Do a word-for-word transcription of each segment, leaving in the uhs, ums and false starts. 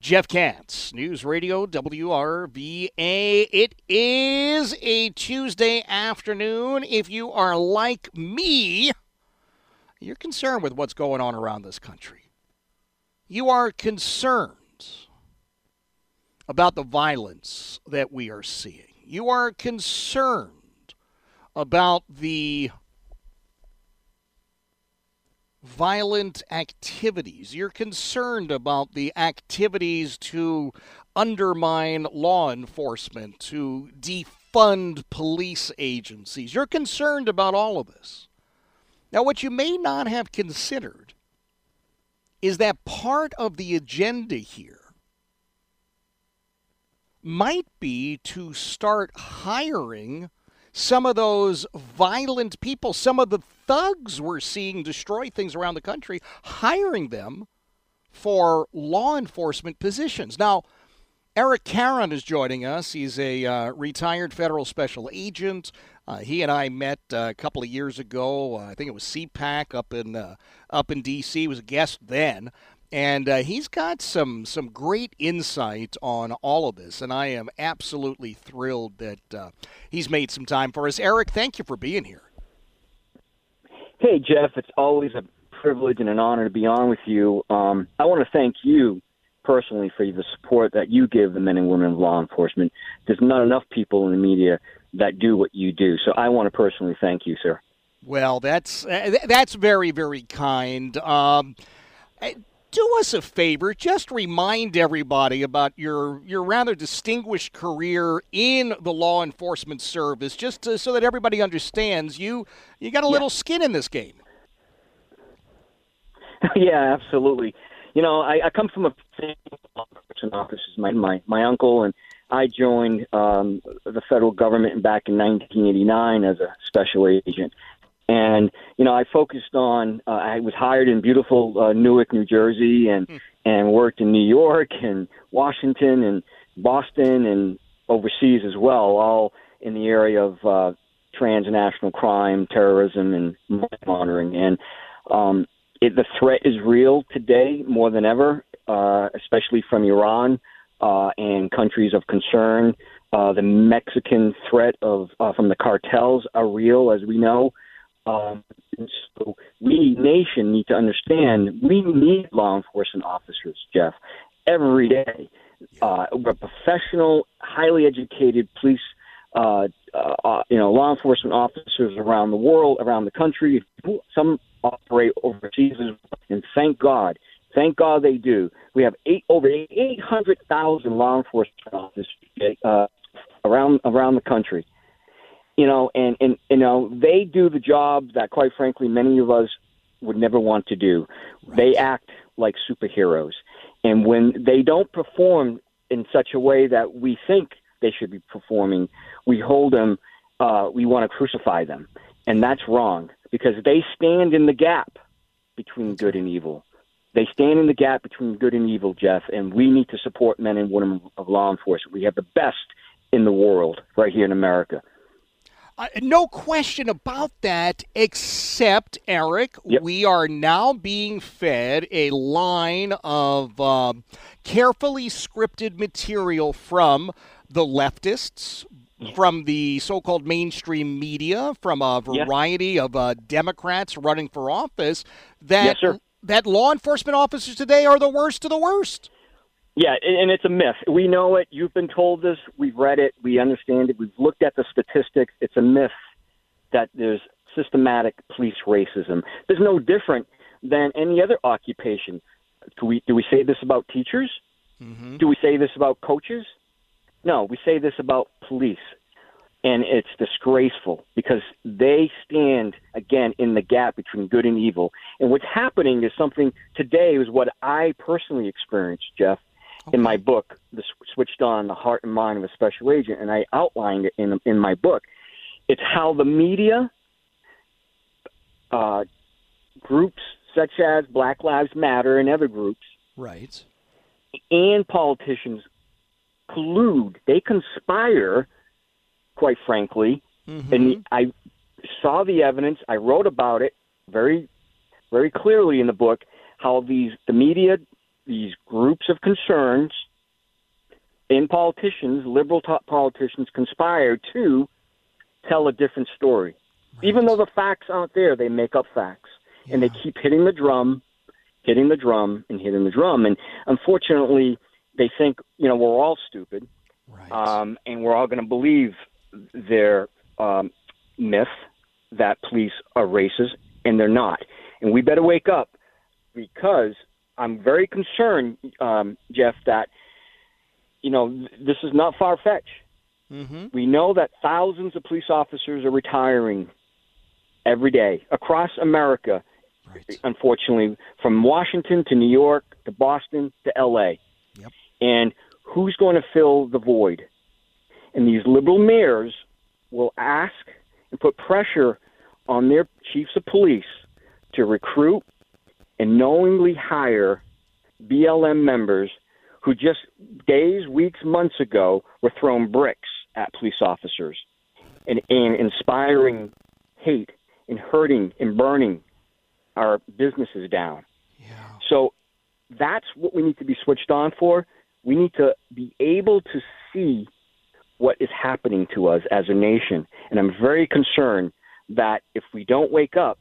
Jeff Katz, News Radio W R V A. It is a Tuesday afternoon. If you are like me, you're concerned with what's going on around this country. You are concerned about the violence that we are seeing. You are concerned about the violent activities. You're concerned about the activities to undermine law enforcement, to defund police agencies. You're concerned about all of this. Now, what you may not have considered is that part of the agenda here might be to start hiring some of those violent people, some of the thugs we're seeing destroy things around the country, hiring them for law enforcement positions. Now, Eric Caron is joining us. He's a uh, retired federal special agent. Uh, he and I met uh, a couple of years ago. Uh, I think it was C PAC up in uh, up in D C. He was a guest then. And uh, he's got some some great insight on all of this, and I am absolutely thrilled that uh, he's made some time for us. Eric, thank you for being here. Hey, Jeff, it's always a privilege and an honor to be on with you. Um, I want to thank you personally for the support that you give the men and women of law enforcement. There's not enough people in the media that do what you do, so I want to personally thank you, sir. Well, that's uh, that's very, very kind. Um, Do us a favor, just remind everybody about your your rather distinguished career in the law enforcement service, just to, so that everybody understands you you got a little yeah. skin in this game. Yeah, absolutely. You know, I, I come from a law enforcement office. My, my my uncle and I joined um, the federal government back in nineteen eighty-nine as a special agent. And, you know, I focused on, uh, I was hired in beautiful uh, Newark, New Jersey, and, mm. and worked in New York and Washington and Boston and overseas as well, all in the area of uh, transnational crime, terrorism, and money laundering. And um, it, the threat is real today more than ever, uh, especially from Iran uh, and countries of concern. Uh, the Mexican threat of uh, from the cartels are real, as we know. Um, so we, nation, need to understand we need law enforcement officers, Jeff, every day. Uh, we're professional, highly educated police, uh, uh, you know, law enforcement officers around the world, around the country. Some operate overseas, and thank God, thank God they do. We have eight over eight hundred thousand law enforcement officers uh, around around the country. You know, and, and, you know, they do the job that, quite frankly, many of us would never want to do. Right. They act like superheroes. And when they don't perform in such a way that we think they should be performing, we hold them, uh, we want to crucify them. And that's wrong, because they stand in the gap between good and evil. They stand in the gap between good and evil, Jeff, and we need to support men and women of law enforcement. We have the best in the world right here in America. Uh, no question about that, except, Eric, yep. we are now being fed a line of um, carefully scripted material from the leftists, from the so-called mainstream media, from a variety yep. of uh, Democrats running for office, that, yes, that law enforcement officers today are the worst of the worst. Yeah, and it's a myth. We know it. You've been told this. We've read it. We understand it. We've looked at the statistics. It's a myth that there's systematic police racism. There's no different than any other occupation. Do we, do we say this about teachers? Mm-hmm. Do we say this about coaches? No, we say this about police. And it's disgraceful because they stand, again, in the gap between good and evil. And what's happening is something today is what I personally experienced, Jeff. Okay. In my book, The Switched On, The Heart and Mind of a Special Agent, and I outlined it in in my book. It's how the media, uh, groups such as Black Lives Matter and other groups, right, and politicians collude. They conspire, quite frankly, mm-hmm. and I saw the evidence. I wrote about it very, very clearly in the book, how these the media these groups of concerns and politicians, liberal top politicians, conspire to tell a different story. Right. Even though the facts aren't there, they make up facts. Yeah. And they keep hitting the drum, hitting the drum, and hitting the drum. And unfortunately, they think, you know, we're all stupid. Right. Um, and we're all going to believe their um, myth that police are racist, and they're not. And we better wake up, because I'm very concerned, um, Jeff, that, you know, this is not far-fetched. Mm-hmm. We know that thousands of police officers are retiring every day across America, right. Unfortunately, from Washington to New York to Boston to L A. Yep. And who's going to fill the void? And these liberal mayors will ask and put pressure on their chiefs of police to recruit and knowingly hire B L M members who just days, weeks, months ago were throwing bricks at police officers and, and inspiring hate and hurting and burning our businesses down. Yeah. So that's what we need to be switched on for. We need to be able to see what is happening to us as a nation. And I'm very concerned that if we don't wake up,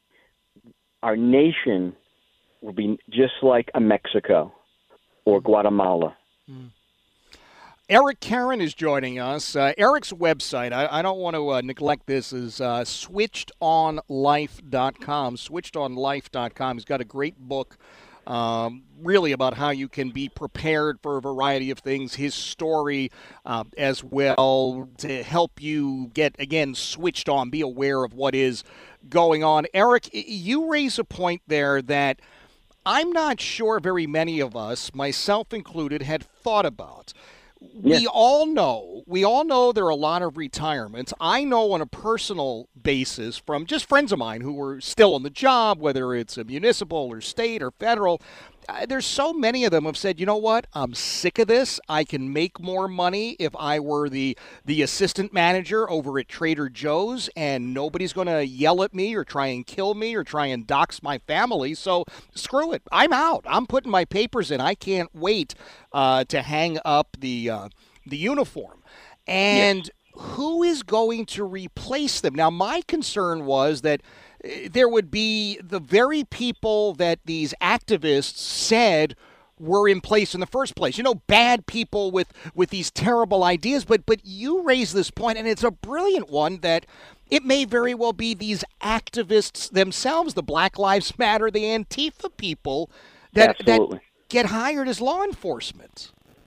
our nation will be just like a Mexico or Guatemala. Mm. Eric Caron is joining us. Uh, Eric's website, I, I don't want to uh, neglect this, is uh, switched on life dot com. switched on life dot com. He's got a great book um, really about how you can be prepared for a variety of things. His story uh, as well to help you get, again, switched on, be aware of what is going on. Eric, you raise a point there that I'm not sure very many of us, myself included, had thought about. Yes. We all know, we all know there are a lot of retirements. I know on a personal basis from just friends of mine who were still on the job, whether it's a municipal or state or federal, uh, there's so many of them have said, you know what, I'm sick of this. I can make more money if I were the, the assistant manager over at Trader Joe's, and nobody's going to yell at me or try and kill me or try and dox my family. So screw it. I'm out. I'm putting my papers in. I can't wait uh, to hang up the uh, the uniform. And yes. Who is going to replace them? Now, my concern was that there would be the very people that these activists said were in place in the first place. You know, bad people with, with these terrible ideas. But but you raise this point, and it's a brilliant one, that it may very well be these activists themselves, the Black Lives Matter, the Antifa people, that, that get hired as law enforcement.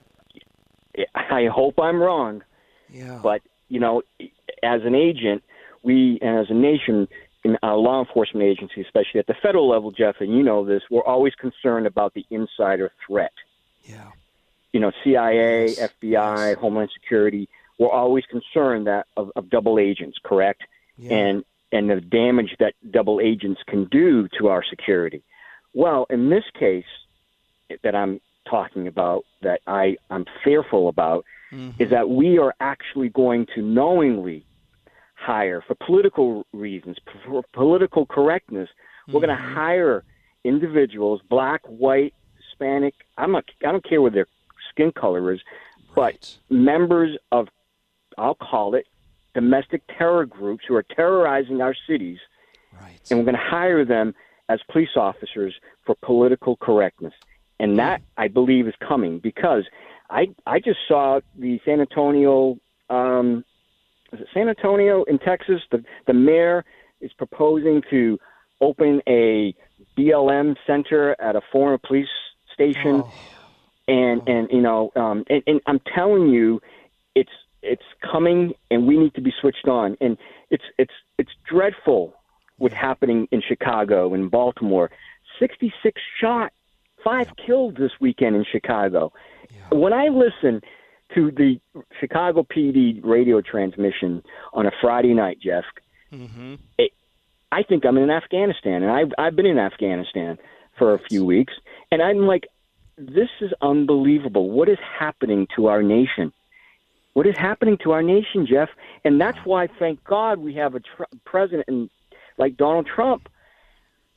I hope I'm wrong. Yeah. But, you know, as an agent, we, and as a nation, in our law enforcement agency, especially at the federal level, Jeff, and you know this, we're always concerned about the insider threat. Yeah. You know, C I A, yes. F B I, yes. Homeland Security, we're always concerned that of, of double agents, correct? Yeah. And and the damage that double agents can do to our security. Well, in this case that I'm talking about, that I, I'm fearful about, mm-hmm. is that we are actually going to knowingly hire, for political reasons, for political correctness, we're mm-hmm. going to hire individuals, black, white, Hispanic, I'm not, I don't care what their skin color is, right. but members of, I'll call it, domestic terror groups who are terrorizing our cities, right. and we're going to hire them as police officers for political correctness. And that, I believe, is coming, because I I just saw the San Antonio, um, is it San Antonio in Texas? The, the mayor is proposing to open a B L M center at a former police station. Oh. And, oh. and you know, um, and, and I'm telling you, it's it's coming, and we need to be switched on. And it's it's it's dreadful what's happening in Chicago and Baltimore. sixty-six shot. Five killed this weekend in Chicago. Yeah. When I listen to the Chicago P D radio transmission on a Friday night, Jeff, mm-hmm. it, I think I'm in Afghanistan, and I've, I've been in Afghanistan for a few weeks, and I'm like, this is unbelievable. What is happening to our nation? What is happening to our nation, Jeff? And that's why, thank God, we have a tr- president like Donald Trump,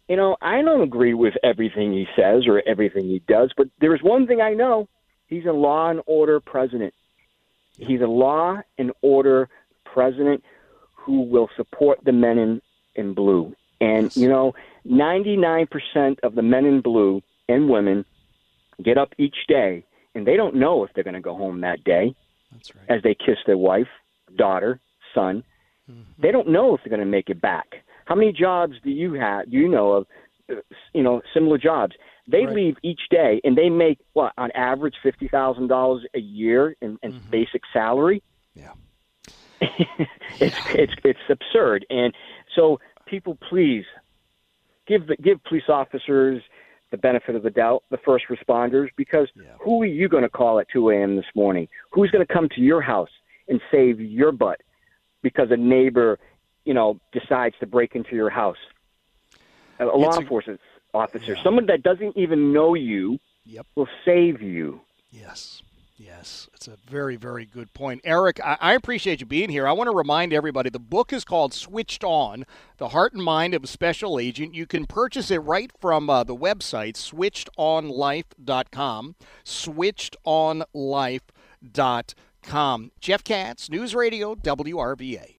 you know, I don't agree with everything he says or everything he does, but there is one thing I know. He's a law and order president. He's a law and order president who will support the men in, in blue. And, Yes. you know, ninety-nine percent of the men in blue and women get up each day, and they don't know if they're going to go home that day. That's right. As they kiss their wife, daughter, son. Mm-hmm. They don't know if they're going to make it back. How many jobs do you have? Do you know of, uh, you know, similar jobs? They Right. leave each day, and they make, what, on average fifty thousand dollars a year in, in Mm-hmm. basic salary? Yeah. it's, it's it's absurd. And so people, please, give the, give police officers the benefit of the doubt, the first responders, because Yeah. who are you going to call at two a.m. this morning? Who's going to come to your house and save your butt because a neighbor, you know, decides to break into your house? A, a law It's a- enforcement officer, Yeah. someone that doesn't even know you, Yep. will save you. Yes. Yes. It's a very, very good point. Eric, I, I appreciate you being here. I want to remind everybody the book is called Switched On, The Heart and Mind of a Special Agent. You can purchase it right from uh, the website, switched on life dot com, switched on life dot com. Jeff Katz, News Radio, W R V A.